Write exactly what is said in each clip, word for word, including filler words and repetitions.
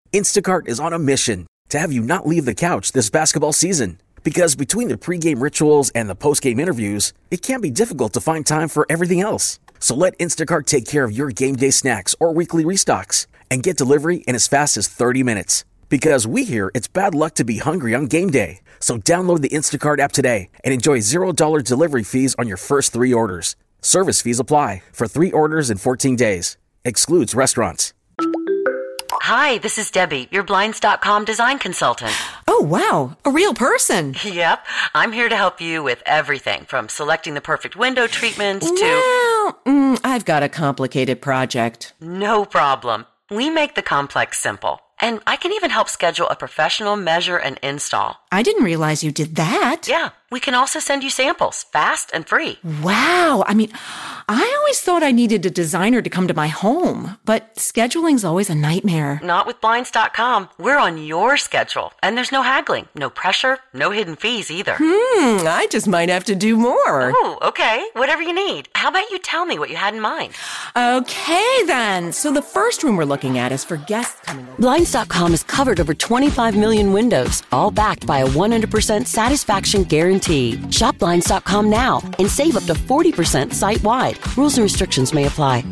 Instacart is on a mission to have you not leave the couch this basketball season. Because between the pregame rituals and the postgame interviews, it can be difficult to find time for everything else. So let Instacart take care of your game day snacks or weekly restocks and get delivery in as fast as thirty minutes. Because we hear it's bad luck to be hungry on game day. So download the Instacart app today and enjoy zero dollars delivery fees on your first three orders. Service fees apply for three orders in fourteen days. Excludes restaurants. Hi, this is Debbie, your Blinds dot com design consultant. Oh, wow. A real person. Yep. I'm here to help you with everything from selecting the perfect window treatments to... Well, mm, I've got a complicated project. No problem. We make the complex simple. And I can even help schedule a professional measure and install. I didn't realize you did that. Yeah. We can also send you samples, fast and free. Wow. I mean, I always thought I needed a designer to come to my home, but scheduling's always a nightmare. Not with Blinds dot com. We're on your schedule, and there's no haggling, no pressure, no hidden fees either. Hmm, I just might have to do more. Oh, okay. Whatever you need. How about you tell me what you had in mind? Okay, then. So the first room we're looking at is for guests coming over. Blinds dot com has covered over twenty-five million windows, all backed by a one hundred percent satisfaction guarantee. Shop Blinds dot com now and save up to forty percent site-wide. Rules and restrictions may apply.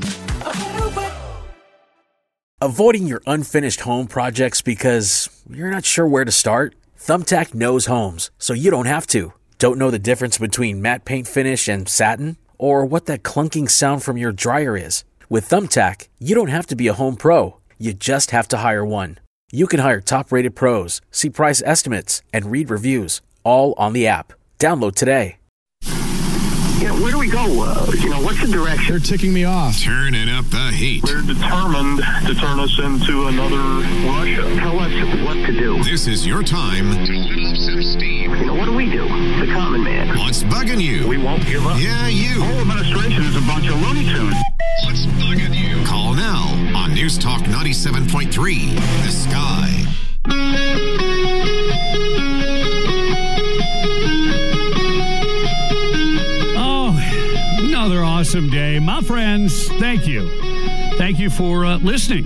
Avoiding your unfinished home projects because you're not sure where to start? Thumbtack knows homes, so you don't have to. Don't know the difference between matte paint finish and satin? Or what that clunking sound from your dryer is? With Thumbtack, you don't have to be a home pro. You just have to hire one. You can hire top-rated pros, see price estimates, and read reviews, all on the app. Download today. Yeah, where do we go? Uh, you know, what's the direction? They're ticking me off. Turning up the heat. They're determined to turn us into another Russia. Tell us what to do. This is your time to let off some steam. You know, what do we do? The common man. What's bugging you? We won't give up. Yeah, you. The whole administration is a bunch of Looney Tunes. What's bugging you? Call now on News Talk ninety-seven point three, The Sky. Another awesome day. My friends, thank you. Thank you for uh, listening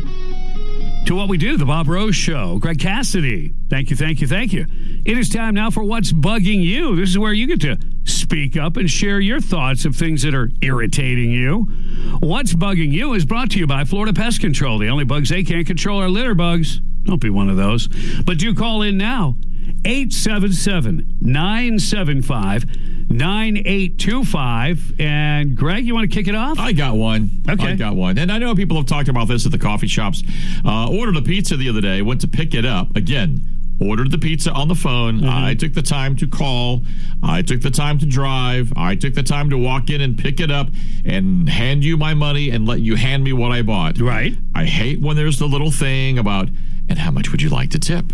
to what we do, the Bob Rose Show. Greg Cassidy, thank you, thank you, thank you. It is time now for What's Bugging You. This is where you get to speak up and share your thoughts of things that are irritating you. What's Bugging You is brought to you by Florida Pest Control. The only bugs they can't control are litter bugs. Don't be one of those. But do call in now. eight seven seven, nine seven five, nine eight two five. And Greg, you want to kick it off? I got one. Okay. I got one. And I know people have talked about this at the coffee shops. Uh, ordered a pizza the other day, went to pick it up. Again, ordered the pizza on the phone. Mm-hmm. I took the time to call. I took the time to drive. I took the time to walk in and pick it up and hand you my money and let you hand me what I bought. Right. I hate when there's the little thing about, and how much would you like to tip?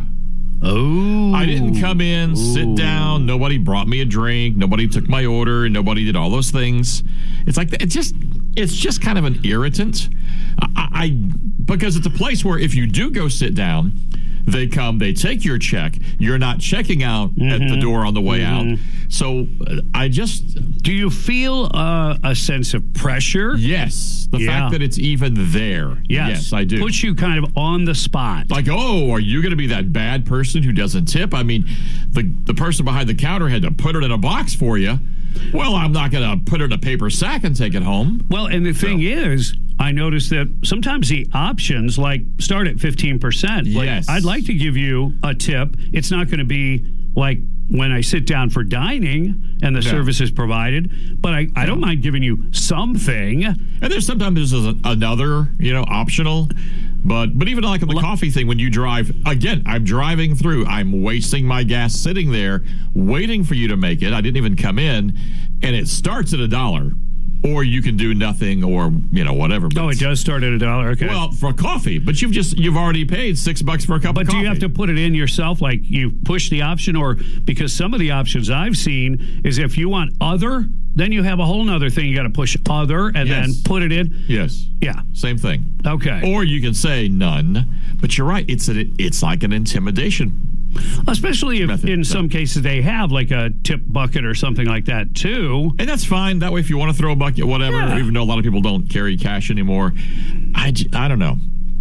Oh. I didn't come in, Ooh. sit down. Nobody brought me a drink. Nobody took my order. Nobody did all those things. It's like, it's just, it's just kind of an irritant. I, I because it's a place where if you do go sit down, they come, they take your check. You're not checking out mm-hmm. at the door on the way mm-hmm. out. So uh, I just... Do you feel uh, a sense of pressure? Yes. The yeah. fact that it's even there. Yes. yes, I do. Puts you kind of on the spot. Like, oh, are you going to be that bad person who doesn't tip? I mean, the, the person behind the counter had to put it in a box for you. Well, I'm not going to put it in a paper sack and take it home. Well, and the thing so. is... I noticed that sometimes the options like start at fifteen percent. Like, yes. I'd like to give you a tip. It's not going to be like when I sit down for dining and the no. service is provided, but I, I no. don't mind giving you something. And there's sometimes there's another, you know, optional. But but even like on the coffee thing, when you drive, again, I'm driving through. I'm wasting my gas sitting there waiting for you to make it. I didn't even come in. And it starts at a dollar. Or you can do nothing, or you know whatever. But oh, it does start at a dollar. Okay. Well, for coffee, but you've just you've already paid six bucks for a cup but of coffee. But do you have to put it in yourself? Like you push the option, or because some of the options I've seen is if you want other, then you have a whole nother thing you got to push other and yes. then put it in. Yes. Yeah. Same thing. Okay. Or you can say none, but you're right. It's a, it's like an intimidation. Especially if method, in so. some cases they have like a tip bucket or something like that too. And that's fine. That way if you want to throw a bucket, whatever, yeah. even though a lot of people don't carry cash anymore. I, I don't know.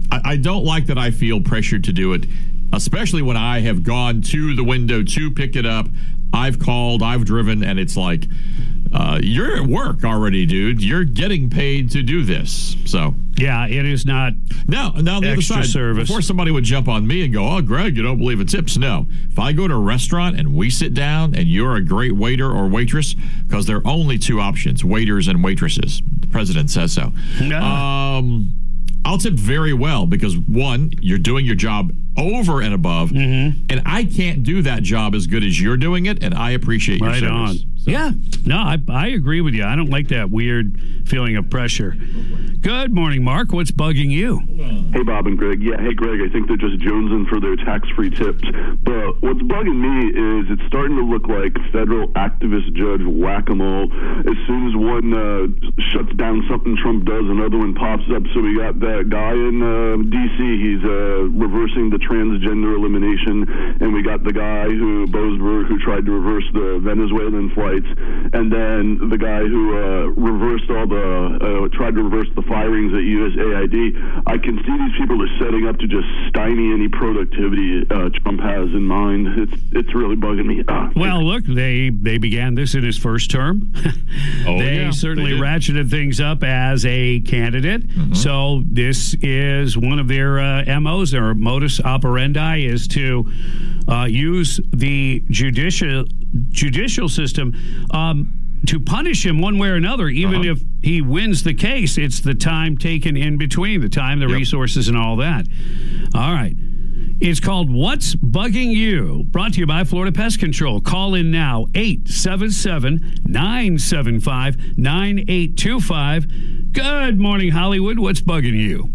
I, I don't like that I feel pressured to do it, especially when I have gone to the window to pick it up. I've called, I've driven, and it's like, uh, you're at work already, dude. You're getting paid to do this. So yeah, it is not. Now, now the extra other side, service. Before somebody would jump on me and go, "Oh, Greg, you don't believe in tips." No, if I go to a restaurant and we sit down, and you're a great waiter or waitress, because there are only two options: waiters and waitresses. The president says so. No. Um, I'll tip very well because, one, you're doing your job over and above, mm-hmm. and I can't do that job as good as you're doing it, and I appreciate your right service. on. So. Yeah, no, I, I agree with you. I don't like that weird feeling of pressure. Good morning, Mark. What's bugging you? Hey, Bob and Greg. Yeah, hey, Greg, I think they're just jonesing for their tax-free tips. But what's bugging me is it's starting to look like federal activist judge whack-a-mole. As soon as one uh, shuts down something Trump does, another one pops up. So we got that guy in uh, D C He's uh, reversing the transgender elimination. And we got the guy who, Boasberg, who tried to reverse the Venezuelan flights. And then the guy who uh, reversed all the, uh, tried to reverse the firings at U S A I D. I can see these people are setting up to just stymie any productivity uh, Trump has in mind. It's it's really bugging me. Uh, well, look, they they began this in his first term. oh, they yeah, certainly they ratcheted things up as a candidate. Mm-hmm. So this is one of their uh, M Os, or modus operandi, is to uh, use the judicial judicial system um, to punish him one way or another, even uh-huh. if he wins the case. It's the time taken in between, the time, the yep. resources, and all that. All right. It's called What's Bugging You? Brought to you by Florida Pest Control. Call in now, eight seven seven, nine seven five, nine eight two five. Good morning, Hollywood. What's bugging you?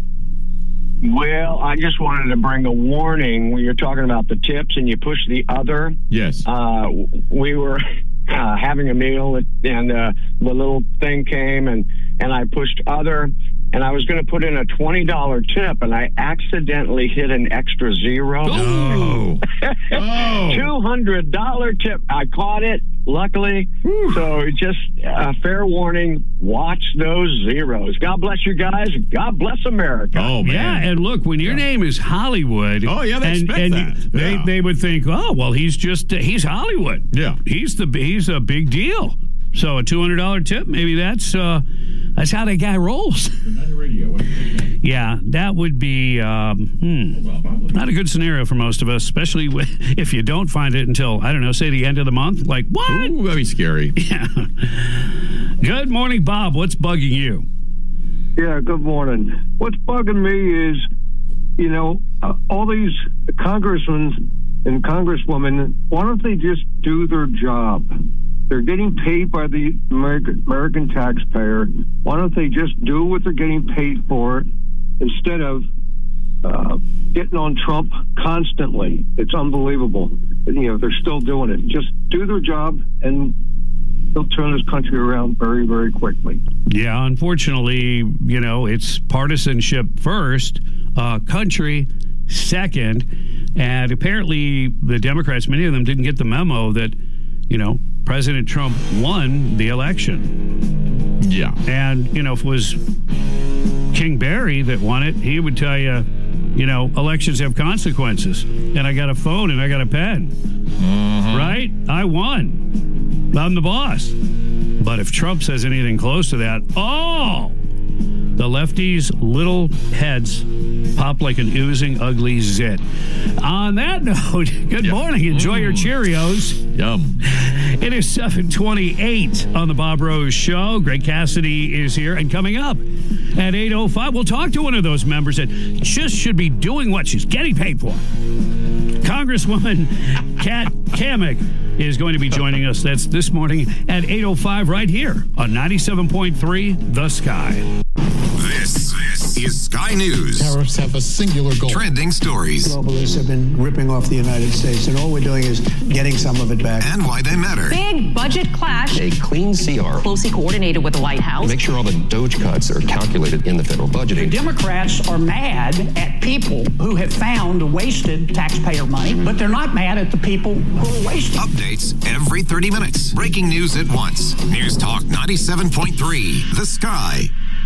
Well, I just wanted to bring a warning when you're talking about the tips and you push the other. Yes. Uh, we were uh, having a meal and uh, the little thing came and, and I pushed other, and I was going to put in a twenty dollars tip, and I accidentally hit an extra zero. Oh. oh. two hundred dollars tip. I caught it, luckily. Whew. So just a fair warning, watch those zeros. God bless you guys. God bless America. Oh, man. Yeah, and look, when your yeah. name is Hollywood. Oh, yeah, they and, expect and that. They, yeah. they would think, oh, well, he's just, uh, he's Hollywood. Yeah. He's the he's a big deal. So a two hundred dollars tip, maybe that's uh, that's how that guy rolls. Yeah, that would be um, hmm, not a good scenario for most of us, especially if you don't find it until, I don't know, say the end of the month. Like, what? Ooh, that'd be scary. Yeah. Good morning, Bob. What's bugging you? Yeah, good morning. What's bugging me is, you know, uh, all these congressmen and congresswomen, why don't they just do their job? They're getting paid by the American, American taxpayer. Why don't they just do what they're getting paid for instead of uh, getting on Trump constantly? It's unbelievable. You know, they're still doing it. Just do their job, and they'll turn this country around very, very quickly. Yeah, unfortunately, you know, it's partisanship first, uh, country second, and apparently the Democrats, many of them didn't get the memo that, you know, President Trump won the election. Yeah. And, you know, if it was King Barry that won it, he would tell you, you know, elections have consequences. And I got a phone and I got a pen. Mm-hmm. Right? I won. I'm the boss. But if Trump says anything close to that, oh, the lefties' little heads pop like an oozing, ugly zit. On that note, good yep. morning. Enjoy mm. your Cheerios. Yum. It is seven twenty-eight on the Bob Rose Show. Greg Cassidy is here. And coming up at eight oh five, we'll talk to one of those members that just should be doing what she's getting paid for. Congresswoman Kat Cammack is going to be joining us. That's this morning at eight oh five right here on ninety-seven point three The Sky. This, this is Sky News. Tariffs have a singular goal. Trending stories. Globalists have been ripping off the United States, and all we're doing is getting some of it back. And why they matter. Big budget clash. A clean C R. Closely coordinated with the White House. Make sure all the Doge cuts are calculated in the federal budget. The Democrats are mad at people who have found wasted taxpayer money, but they're not mad at the people who are wasting. Updates every thirty minutes. Breaking news at once. News Talk ninety-seven point three. The Sky.